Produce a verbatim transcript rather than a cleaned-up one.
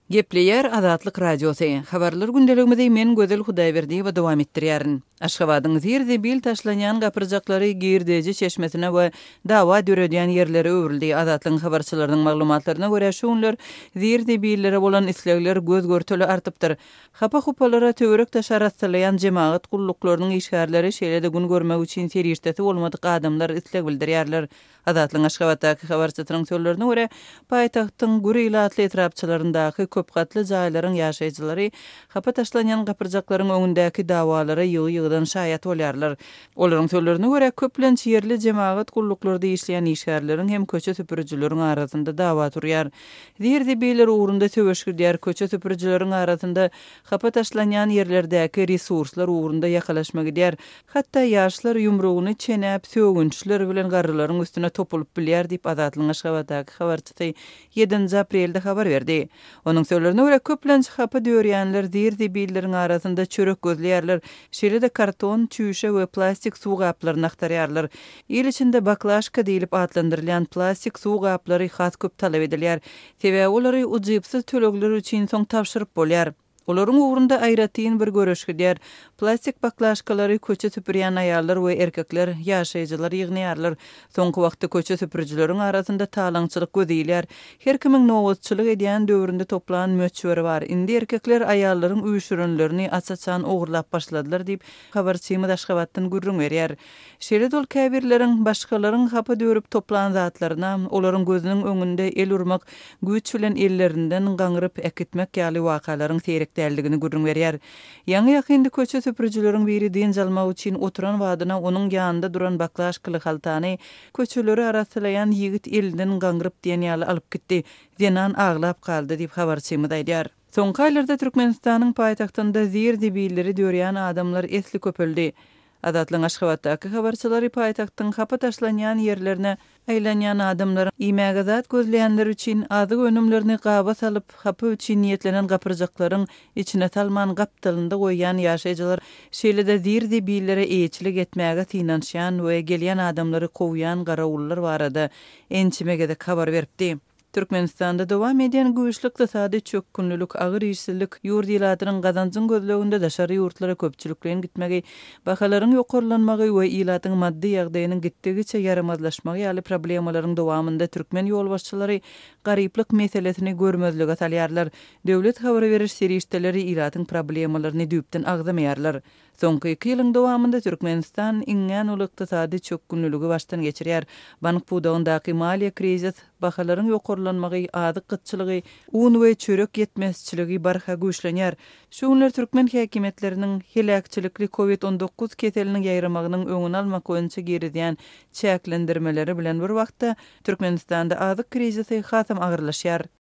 Gepleyer Azatlyk Radiosu. Habarlar gündeligimizde men Gözel Hudaýberdi we dowam etdirýärin. Aşgabatyň zirde bil taşlanýan gapyrjaklary Girdeci çeşmesine we dawa döredýän ýerlere öwrildi. Azatlyň habarçylarynyň maglumatlaryna görä şoňlar zirde billere bolan islegler göz görteli artypdyr. Hapa-hupalara töwerek taşaratlayan jemaat gullyklarynyň işgärleri şeýle-de gün görmek üçin serişdeti bolmadyk adamlar isleg bildirýärler. Azatlyň Aşgabatdaky habarçylarynyň sözlerine görä paýtagtyň Guri ýylatly etrapçylaryndaky köp gatly jaýlaryň ýaşaýjylary hapa taşlanýan gapyrjaklaryň öňündäki dawalara ýygy-ýygydan şaýat bolýarlar. Olaryň sözlerine görä köplenç ýerli jemaat gullyklary işleýän işgärleriň hem köçe süpürjüleriň arasynda dawa turýar. Zirde beýler ugrunda töweşgirdiýär köçe süpürjüleriň arasynda hapa taşlanýan ýerlerdäki resurslar ugrunda ýakalaşmak edýär. Hatda ýaşlar ýumrugyny çenäp sögünçler bilen garrylaryň üstüne topulup bilýär diýip Azatlyň Aşgabatdaky habarçysy ýedinji aprelde habar berdi. Onuň sözlerine görä köplenç hapa döwürýänler zirde beýleriň arasynda çörek gözleýärler. Şeýle-de karton, çüşe we plastik suw gaplaryny aktarýarlar. Ýyl içinde baklaşka diýilip adlandyrylýan plastik suw gaplary has köp talap edilýär. Sebäbi olary ujypsyz tölegler üçin soň tapşyryp bolýar. Olaryň ugrunda aýratyn bir göreşgidýär. Plastik baklaşkalary köçe süpürýän aýallar we erkekler, ýaşaýjylar ýygnýarlar. Soňky wagtda köçe süpürjüleriň arasynda talaňçylyk gözelýär. Her kimiň nowatçylyk edýän döwründe toplanan möçberi bar. Indi erkekler aýallaryň üýşürenlerini açaçan ogurlap başladylar diýip habarçymyz Aşgabatdan gürrüň berýär. Şeýle dol käbirleriň başgalaryň hapa döwürüp toplanan zatlaryna olaryň gözüniň öňünde el urmak, güýç bilen ellerinden gaňryp ekitmek ýaly wakalaryň seýrekdäligini gürrüň berýär. Ýaňy ýakynda köçe süpürjüleriň biri diň jalmak üçin oturan wadyna onuň ýanynda duran baklaşkaly haltany köçeleri arasylayan ýigit elinden gaňryp diýen ýaly alyp gitdi. Denan aglap kaldy diýip habarçymyz aýdýar. Soňky aýlarda Türkmenistanyň paýtagtynda zirde beýleri döwürýän adamlar esli köpeldi. Azatlyň Aşgabatdaky habarçylary paýtagtyň hapa taşlanýan ýerlerine aýlanýan adamlar imäge zat gözleýänler üçin azyk önümlerini gaba salyp hapa üçin niýetlenen gapyrjaklaryň içine salman gapdalynda goýýan ýaşaýjylar şeýle-de zirde beýlere eýçilik etmäge synanşýan we gelýän adamlary kowýan garawullar barada ençimege habar beripdi. Türkmenistanda dowam edýän güýçli ykdysady çökkünlülük, agyr işsizlik ýurt ýylatynyň gazanjyň gözleginde daşary ýurtlara köpçülikleň gitmegi, bahalaryň ýokarlanmagy we ýylatyň maddi ýagdaýynyň gitdigiçe yaramazlaşmagy ýaly problemalaryň dowamynda türkmen ýolbaşçylary garyplyk meselesini görmezlige salýarlar. Döwlet habar beriş serişdeleri ýylatyň problemalaryny düýpden agdamaýarlar. Soňky iki ýylyň dowamynda Türkmenistan iňňän uly ykdysady çökkünlüligi başdan geçirýär. Bank puwdagyndaky maliýe krizis, bahalaryň ýokarlanmagy, azyk gytçylygy, un we çörek ýetmezçiligi barha güýçlenýär. Şoňlar türkmen häkimetläriniň helakçylikli covid on dokuz keseliniň ýaýramagynyň öňüni almak boýunça giridýän çäklendirmeleri bilen bir wagtda Türkmenistanda azyk krizisi hasam agyrlaşýar.